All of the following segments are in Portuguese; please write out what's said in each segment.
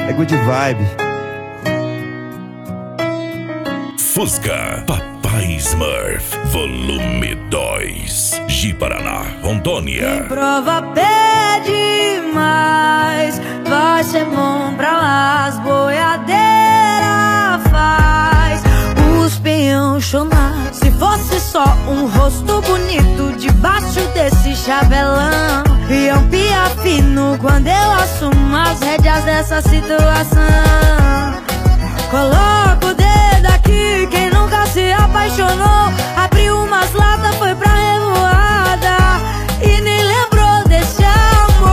é good vibe. Fusca Papai Smurf, volume 2, Ji-Paraná, Rondônia. Quem prova pede mais, vai ser bom pra lá. As boiadeiras faz os peão chorar. Se fosse só um rosto bonito debaixo desse chabelão, iam piar fino quando eu assumo as rédeas dessa situação. Coloca o dedo aqui, quem nunca se apaixonou, abriu umas latas, foi pra revoada e nem lembrou desse amor.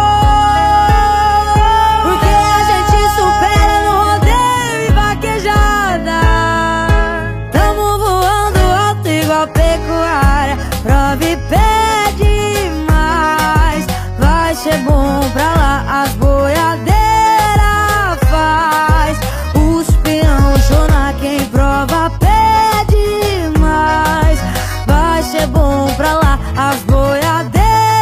Porque a gente supera no rodeio e vaquejada. Tamo voando alto igual pecuária. Prova e pede mais, vai ser bom pra lá. As boiadeiras faz os peão chorar. Quem prova pede mais, vai ser bom pra lá. As boiadeiras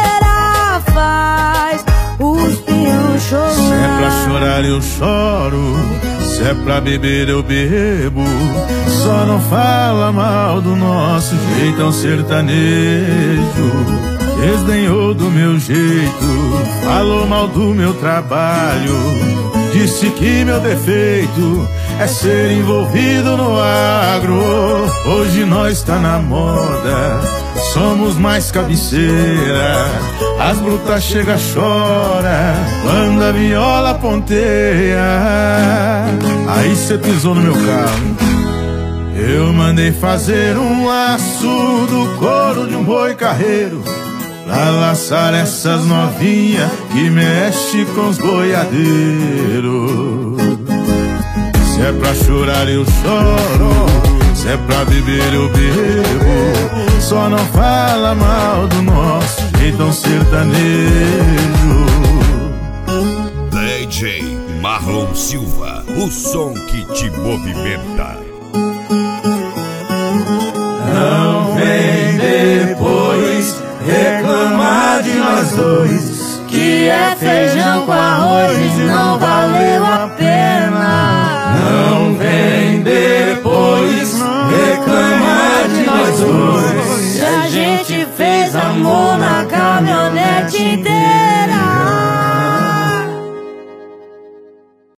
faz os peão chorar. Se é pra chorar eu choro, se é pra beber eu bebo. Só não fala mal do nosso jeitão sertanejo. Desdenhou do meu jeito, falou mal do meu trabalho. Disse que meu defeito é ser envolvido no agro. Hoje nós tá na moda, somos mais cabeceira. As brutas chega, chora quando a viola ponteia. Aí cê pisou no meu carro, eu mandei fazer um laço do couro de um boi carreiro, pra laçar essas novinhas que mexe com os boiadeiros. Se é pra chorar eu choro, se é pra beber eu bebo. Só não fala mal do nosso jeitão sertanejo. DJ Marlon Silva, o som que te movimenta. Não vem depois reclamar de nós dois, Que é feijão com